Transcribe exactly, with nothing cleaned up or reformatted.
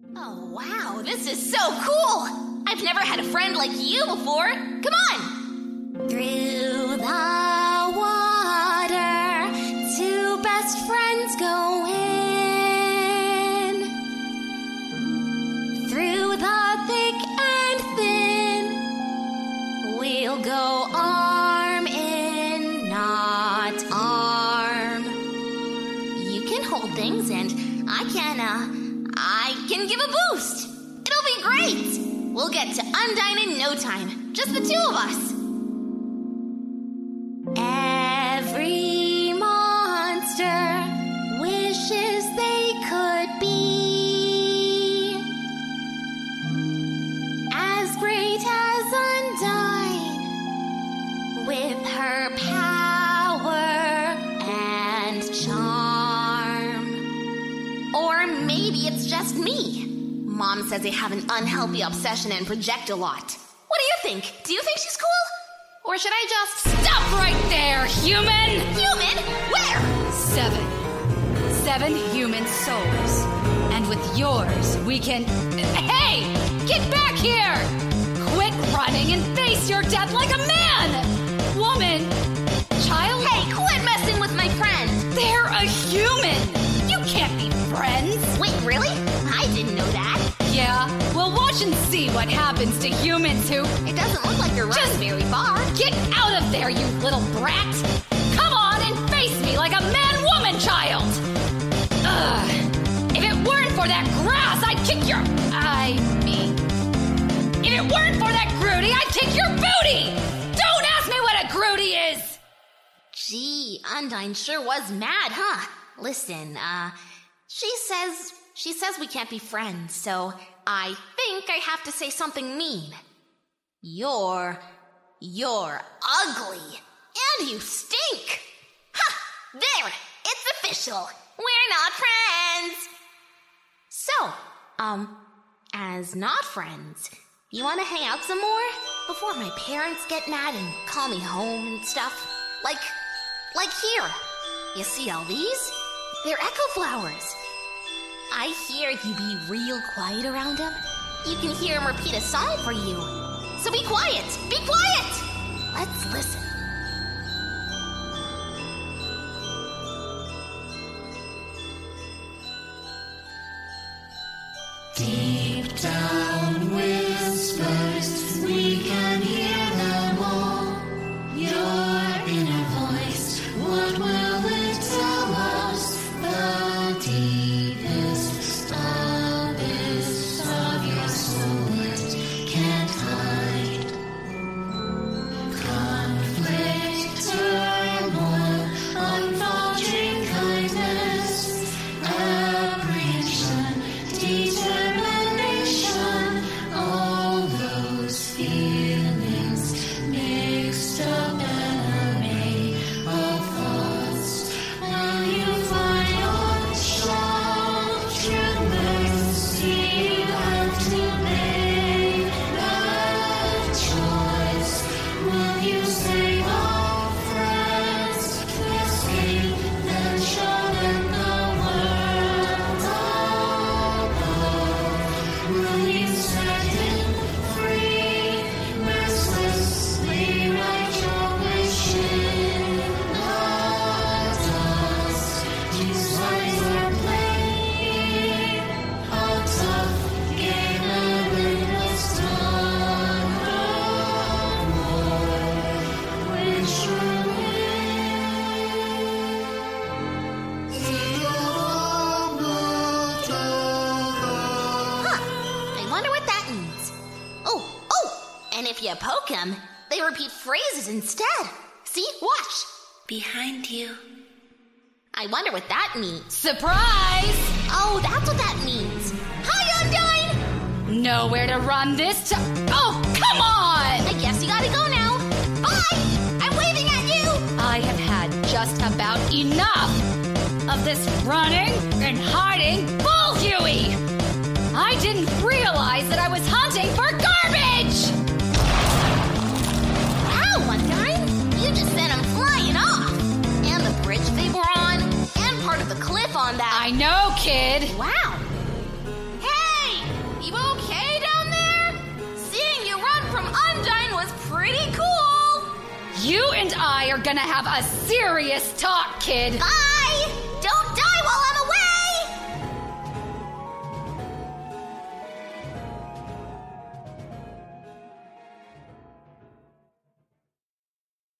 Oh, wow, this is so cool! I've never had a friend like you before. Come on! Through the water, two best friends go in. Through the thick and thin, we'll go arm in, not arm. You can hold things and I can, uh, I can give a boost. It'll be great. We'll get to Undyne in no time. Just the two of us. Every monster wishes they could be as great as Undyne with her power and charm. Or maybe it's just me. Mom says I have an unhealthy obsession and project a lot. What do you think? Do you think she's cool? Or should I just... Stop right there, human! Human? Where? Seven. Seven human souls. And with yours, we can... Hey! Get back here! Quit running and face your death like a man! Woman! Child? Hey, quit messing with my friend! They're a human! You can't be friends! Wait, really? I didn't know that. Yeah, well, watch and see what happens to humans who... It doesn't look like you're running very far. Get out of there, you little brat! Come on and face me like a man-woman child! Ugh. If it weren't for that grass, I'd kick your... I mean... If it weren't for that Groody, I'd kick your booty! Don't ask me what a Groody is! Gee, Undyne sure was mad, huh? Listen, uh... She says... She says we can't be friends, so I think I have to say something mean. You're... You're ugly. And you stink. Ha! There! It's official. We're not friends. So, um, as not friends, you want to hang out some more? Before my parents get mad and call me home and stuff? Like, like here. You see all these? They're echo flowers. I hear you be real quiet around him. You can hear him repeat a song for you. So be quiet! Be quiet! Let's listen. Deep down whispers, we can hear them all. Your inner voice, what will it tell us? The deepest abyss of your soul it can't hide. Conflict, turmoil, unfaltering kindness, apprehension, determination, all those feelings mixed up in an array of thoughts. Will you find yourself true mercy? You have to make that choice. Will you save our friends, escape, then show them the world above? Will you set him free, restlessly write your wish in the dust? His eyes are playing a tough game, a witness done no more. Which will Huh. I wonder what that means. Oh, oh! And if you poke him, they repeat phrases instead. See? Watch. behind you? I wonder what that means. Surprise! Oh, that's what that means. Hi, Undyne! Nowhere to run this time. Oh, come on! I guess you gotta go now. Bye! I'm waving at you! I have had just about enough of this running and hiding bull Huey! I didn't realize that I was hunting for garbage! Wow, Undyne! You just sent them flying off! And the bridge they were on, and part of the cliff on that. I know, kid. Wow. Hey! You and I are gonna have a serious talk, kid. Bye!